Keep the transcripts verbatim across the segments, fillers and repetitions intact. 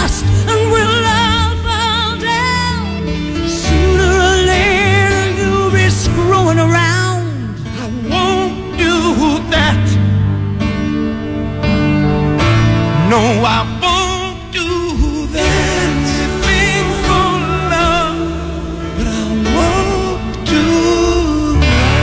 dust and we'll all fall down. Sooner or later you'll be screwing around. I won't do that. No, I won't do that. Anything for love, but I won't do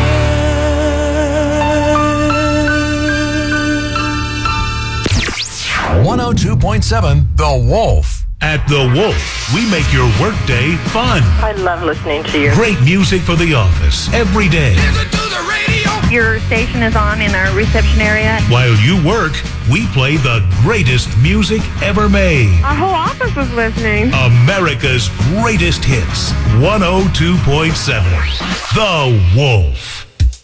that. one oh two point seven The Wolf. At The Wolf, we make your workday fun. I love listening to you. Great music for the office every day. Listen to the radio. Your station is on in our reception area. While you work, we play the greatest music ever made. Our whole office is listening. America's greatest hits. one oh two point seven The Wolf.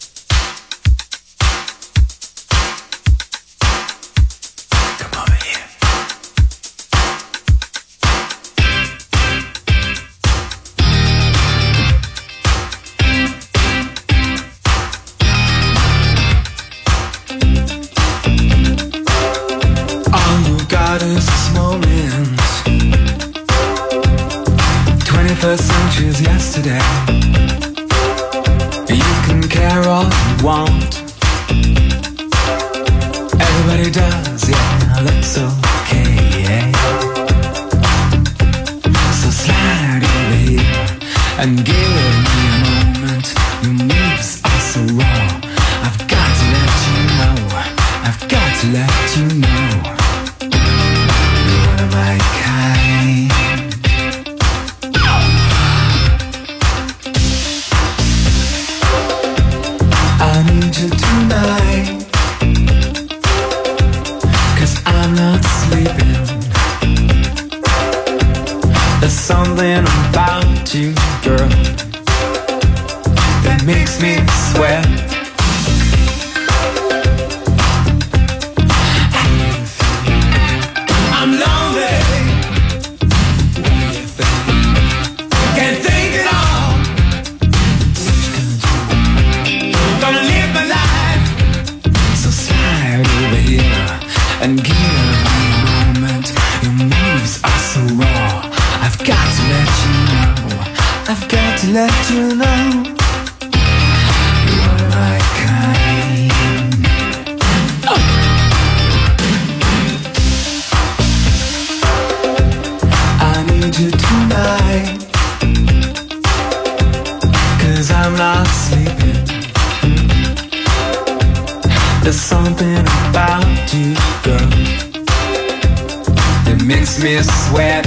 twenty-first century's yesterday. You can care all you want. Everybody does, yeah, that's okay, yeah. So slide over here and give me a moment. Your moves are so raw. I've got to let you know. I've got to let you know. You're one of my kind. I need you tonight, 'cause I'm not sleeping. There's something about you, girl, that makes me sweat. I'm lonely. What do you think? Can't think it all. Gonna live my life. So slide over here and give me a moment. Your moves are so raw. I've got to let you know. I've got to let you know. You're my kind. Oh. I need you tonight, 'cause I'm not sleeping. There's something about you, girl, that makes me sweat.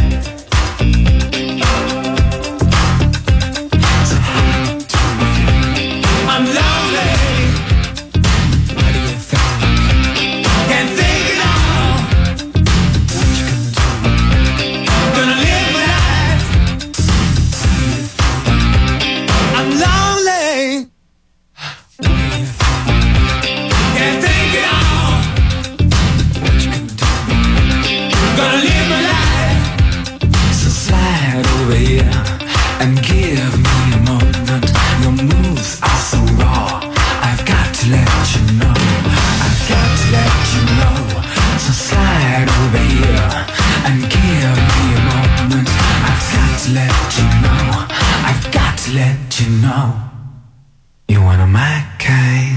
So how do you feel? I'm lonely. What do you think? Can't think it all. What you gonna do? Gonna live my life. How do you feel? I'm lonely. What do you think? Can't think it all. What you gonna do? Gonna live my life. So slide over here and give me a moment. Your moves are so raw. I've got to let you know. I've got to let you know. So slide over here and give me a moment. I've got to let you know. I've got to let you know. You're one of my kind.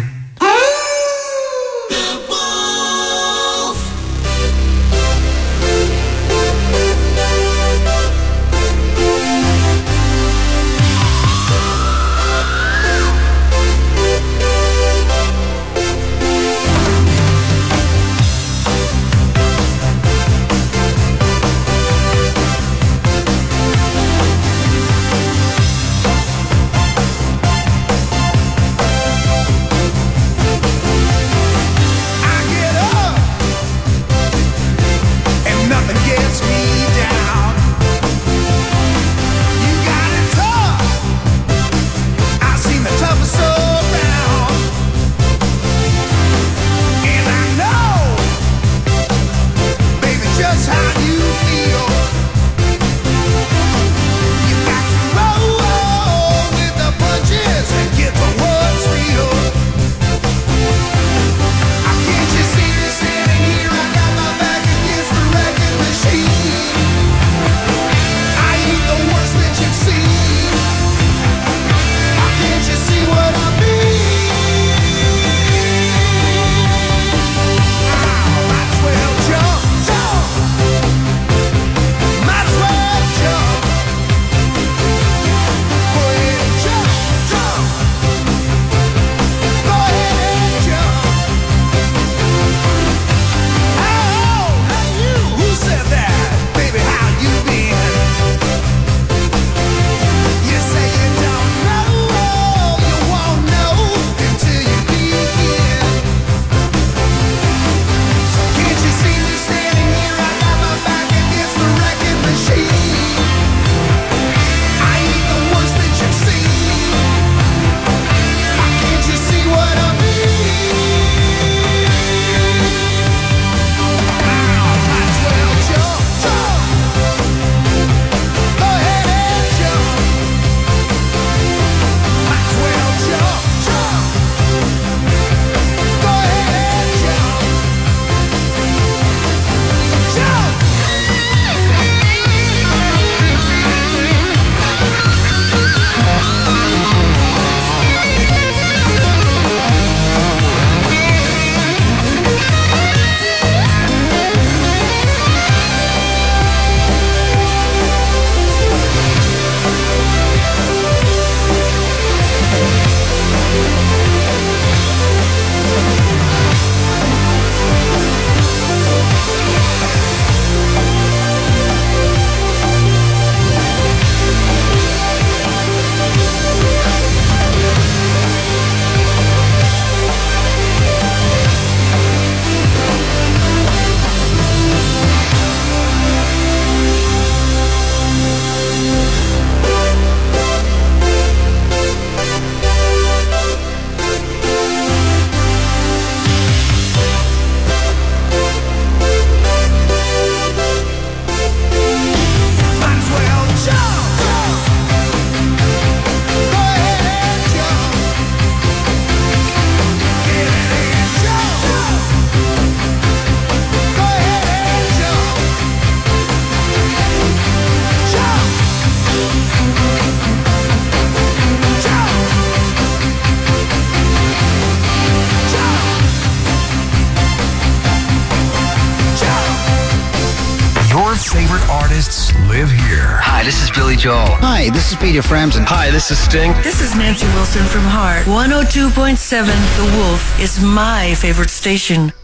favorite artists live here. Hi, this is Billy Joel. Hi, this is Peter Frampton. Hi, this is Sting. This is Nancy Wilson from Heart. one oh two point seven The Wolf is my favorite station.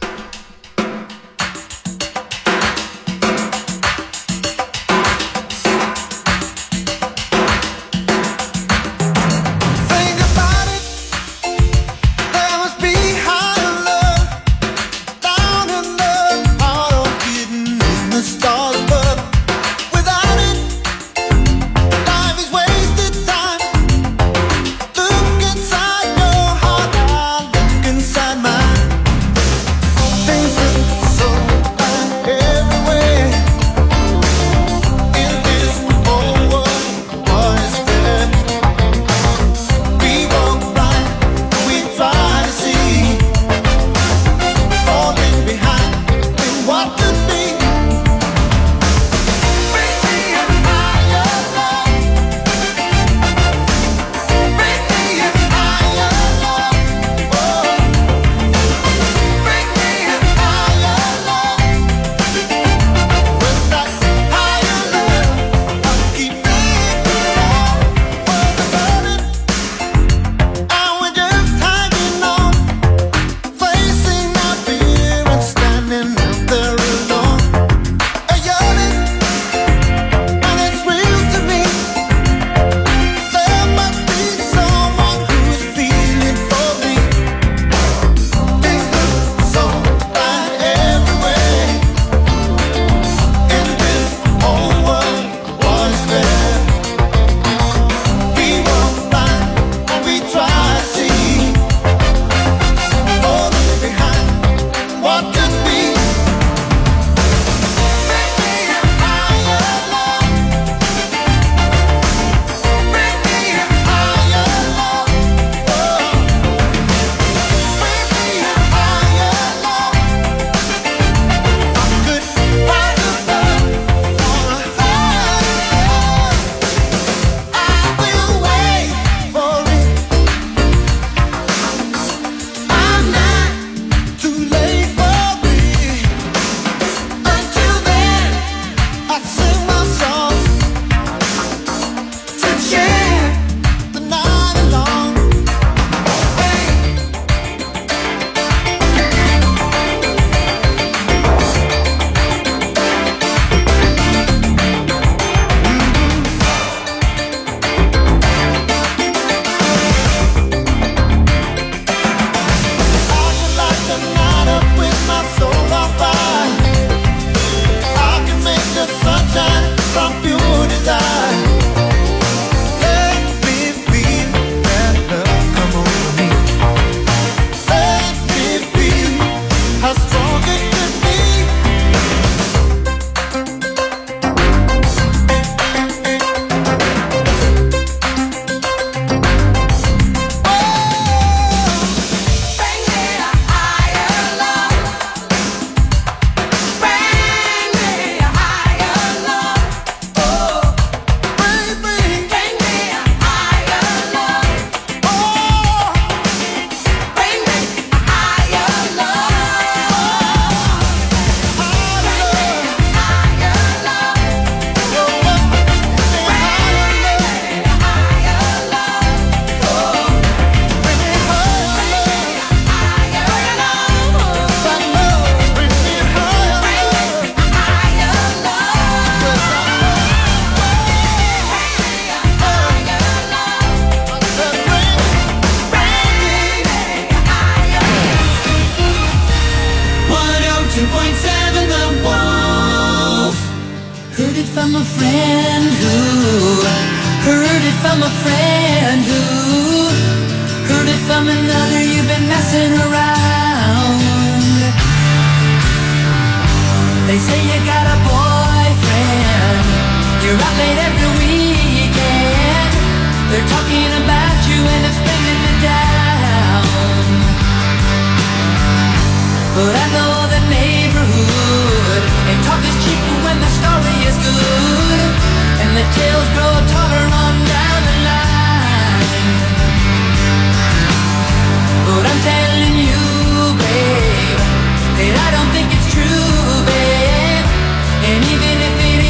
from a friend who heard it from a friend who heard it from another. You've been messing around. They say you got a boyfriend, you're out late every weekend. They're talking about you and it's bringing me down. But I know the neighborhood, and talk is cheap when the story is good, and the tales grow taller on down the line. But I'm telling you, babe, that I don't think it's true, babe. And even if it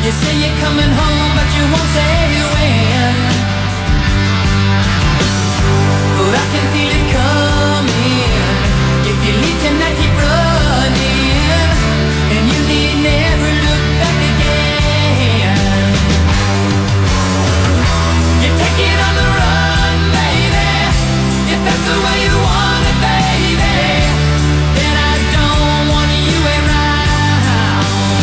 You say you're coming home, but you won't say when. But I can feel it coming. If you leave tonight, keep running, and you need never look back again. You take it on the run, baby. If that's the way you want it, baby, then I don't want you around.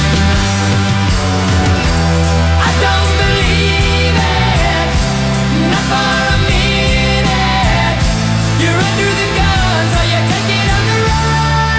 I don't believe it, not for a minute. You're under the gun, so you take it on the run.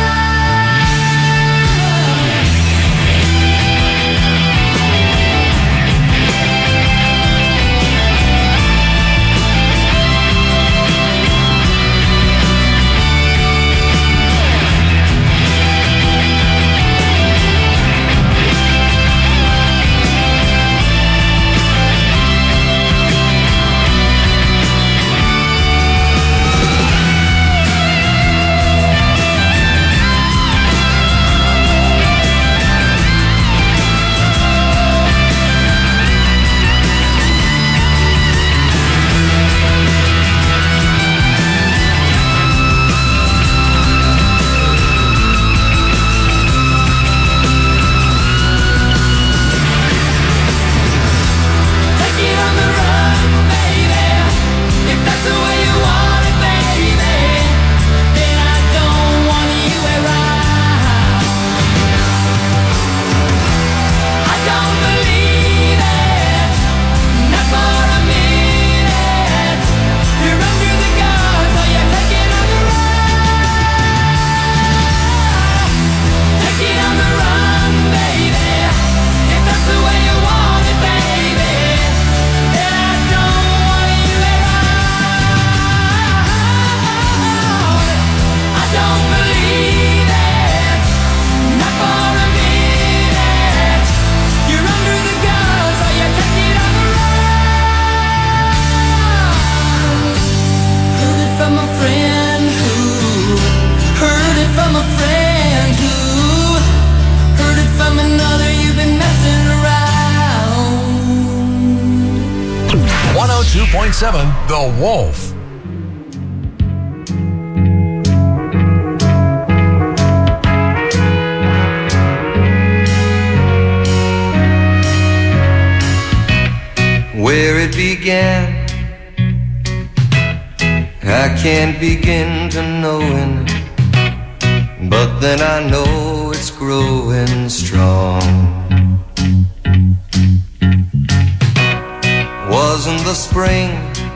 Take it on the run, baby. If that's the way you want it, baby, then I don't want you around. I don't believe it, not for a minute. You're under the gun, so you take it on the run. Take it on the run, baby. If that's the way you want it, baby, then I don't want you around. I don't believe it, not for a minute. You're under the gun, so you take it on the run. Heard it from a friend who heard it from a friend who heard it from another. You've been messing around. one oh two point seven The Wolf. Where it began, I can't begin to knowing, but then I know it's growing strong. Wasn't the spring,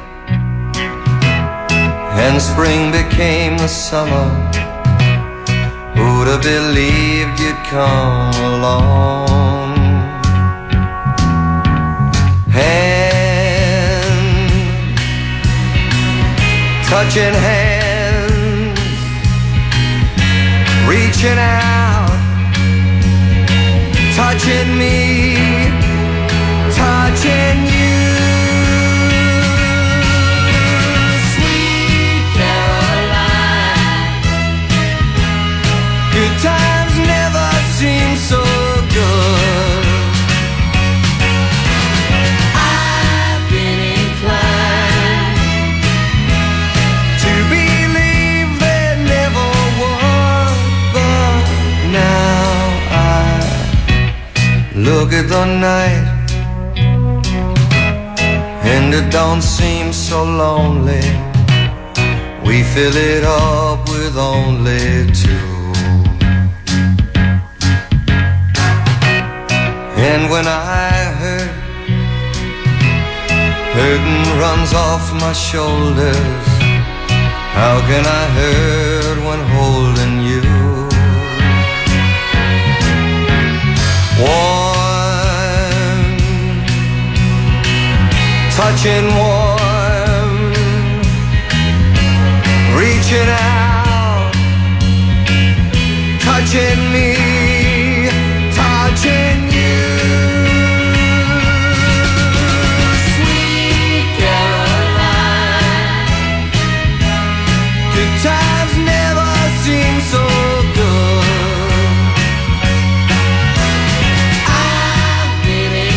and spring became the summer. Who'd have believed you'd come along? Hand, touching hands, reaching out, touching me, touching you. Sweet Caroline, good times never seem so good. I've been inclined to believe there never was, but now I look at the night and it don't seem so lonely. We fill it up with only two. And when I hurt, hurting runs off my shoulders. How can I hurt when holding you? Warm, touching warm, reaching out, touching me, touching you. Sweet Caroline, good times never seem so good. I've been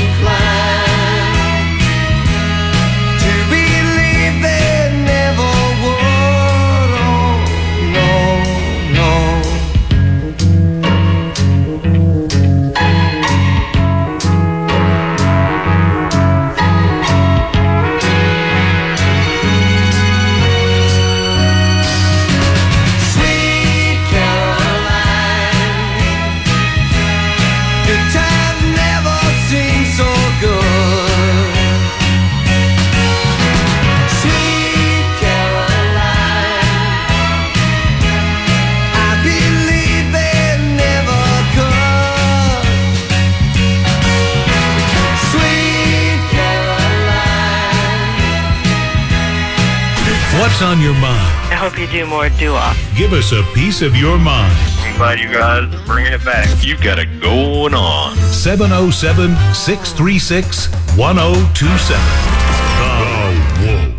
What's on your mind? I hope you do more doo-wop. Give us a piece of your mind. I'm glad you guys are bringing it back. You got it going on. seven oh seven, six three six, one oh two seven. The Wolf.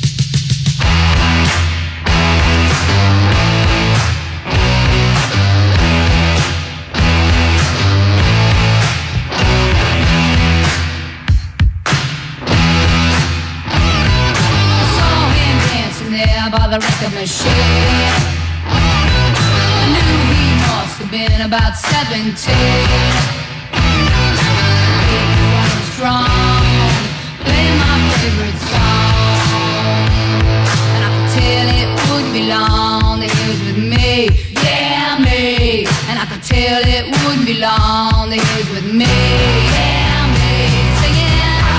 By the record machine, I knew he must have been about seventeen. He was strong, playing my favorite song, and I could tell it wouldn't be long that he was with me, yeah me. And I could tell it wouldn't be long that he was with me, yeah me. Singing.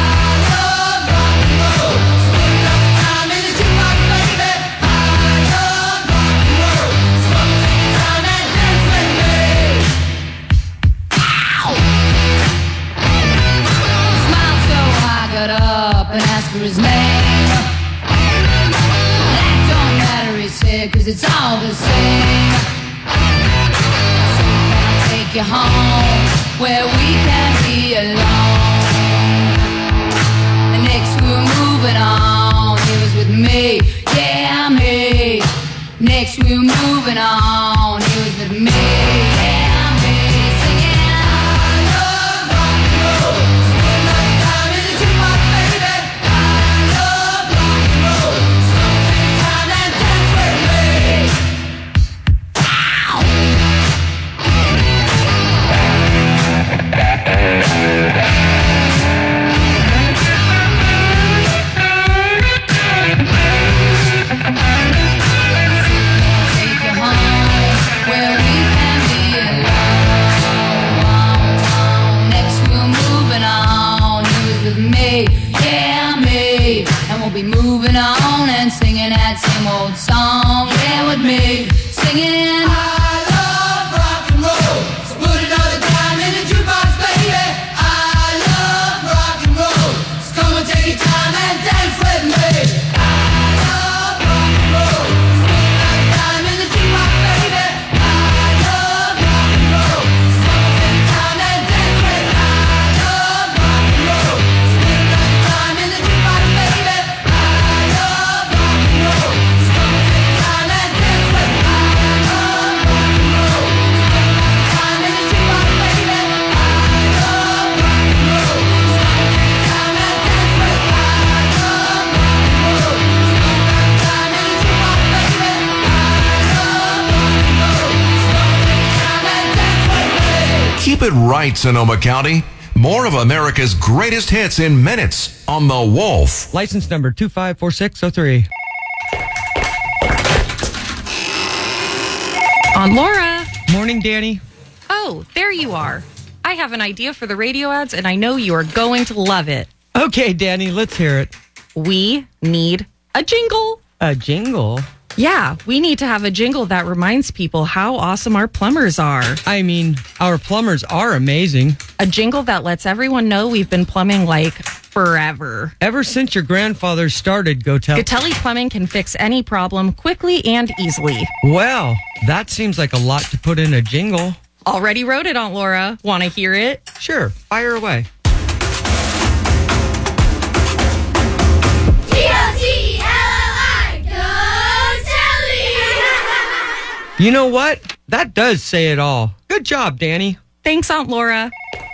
Up and asked for his name. That don't matter, he said, cause it's all the same. So I'll take you home where we can be alone. And next we were moving on. He was with me, yeah me. Next we were moving on. He was with me, yeah me. Singing. Be moving on and singing that same old song, yeah, with me, singing. I love rock and roll, so put another dime in the jukebox, baby. I love rock and roll, so come and take your time and dance with me. I love rock and roll, so put another dime in the jukebox, baby. I love rock and roll, so come and take your time and dance with me. I love rock and roll, so put another dime in the jukebox, baby. Keep it right, Sonoma County. More of America's greatest hits in minutes on The Wolf. License number two five four six oh three. Aunt Laura. Morning, Danny. Oh, there you are. I have an idea for the radio ads, and I know you are going to love it. Okay, Danny, let's hear it. We need a jingle. A jingle? Yeah, we need to have a jingle that reminds people how awesome our plumbers are. I mean, our plumbers are amazing. A jingle that lets everyone know we've been plumbing like forever. Ever since your grandfather started, Gotel. Gatelli Plumbing can fix any problem quickly and easily. Well, that seems like a lot to put in a jingle. Already wrote it, Aunt Laura. Want to hear it? Sure, fire away. You know what? That does say it all. Good job, Danny. Thanks, Aunt Laura.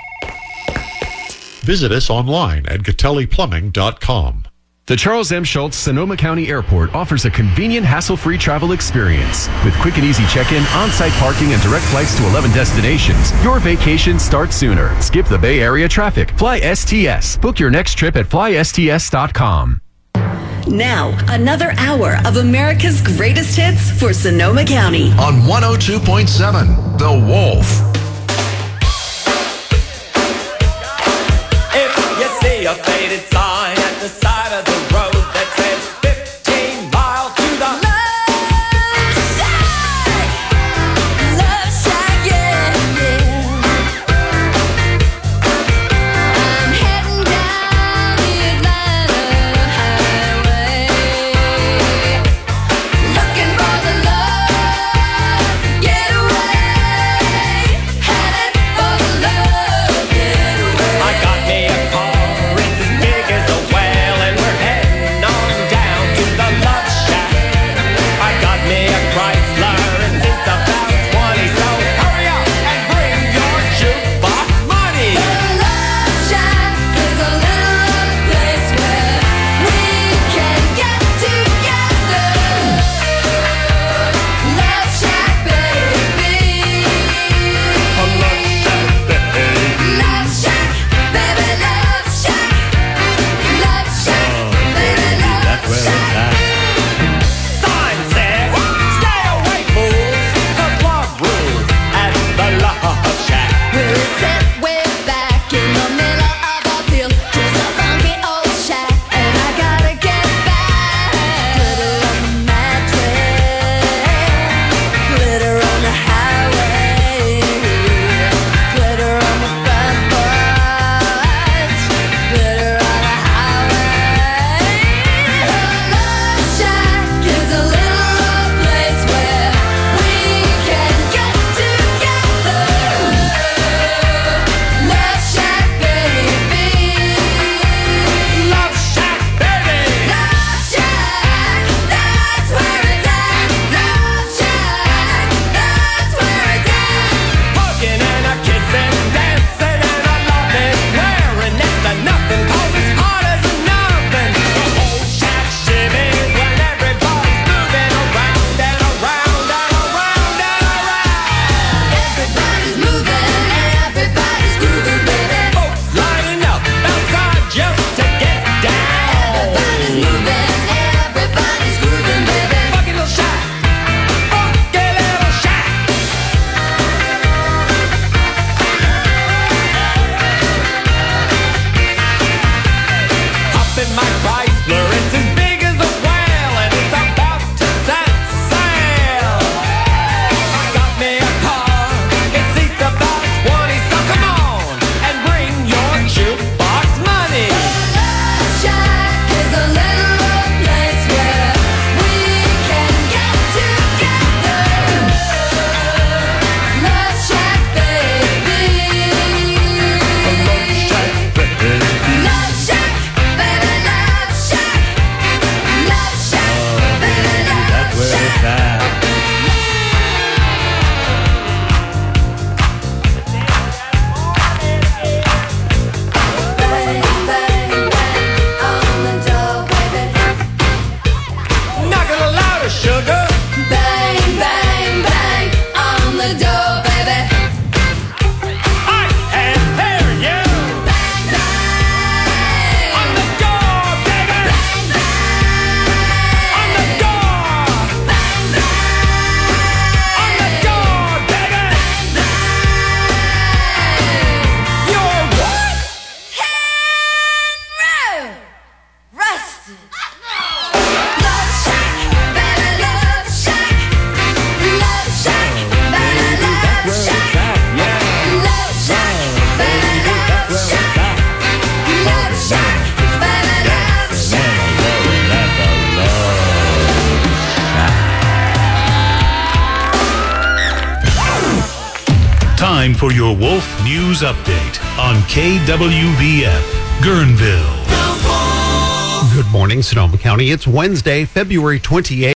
Visit us online at gatelli plumbing dot com. The Charles M. Schultz Sonoma County Airport offers a convenient, hassle-free travel experience. With quick and easy check-in, on-site parking, and direct flights to eleven destinations, your vacation starts sooner. Skip the Bay Area traffic. Fly S T S. Book your next trip at fly S T S dot com. Now, another hour of America's greatest hits for Sonoma County. On one oh two point seven, The Wolf. If you see a faded sign at the side of the road that says fifteen miles to the Love Shack, Love Shack, yeah, yeah. I'm heading down the Atlanta highway. Whoa, sugar. Bang, bang, bang on the door, baby. I can't hear you. Bang, bang On the door, baby. bang, bang On the door. bang, bang On the door, baby. You're what? Henry Rusted. Love Shack, baby, Love Shack. Love Shack, baby, Love Shack. Love Shack, baby, Love Shack. Love Shack, baby, Love Shack. Time for your Wolf News Update on K W V F, Guerneville. Good morning, Sonoma County. It's Wednesday, February twenty-eighth.